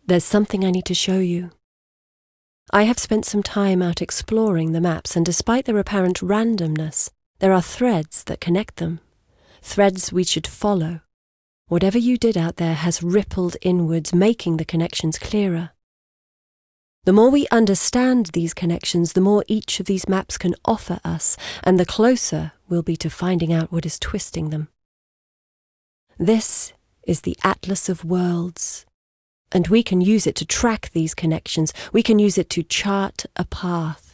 There's something I need to show you. I have spent some time out exploring the maps, and despite their apparent randomness, there are threads that connect them, threads we should follow. Whatever you did out there has rippled inwards, making the connections clearer. The more we understand these connections, the more each of these maps can offer us, and the closer we'll be to finding out what is twisting them. This is the Atlas of Worlds, and we can use it to track these connections. We can use it to chart a path.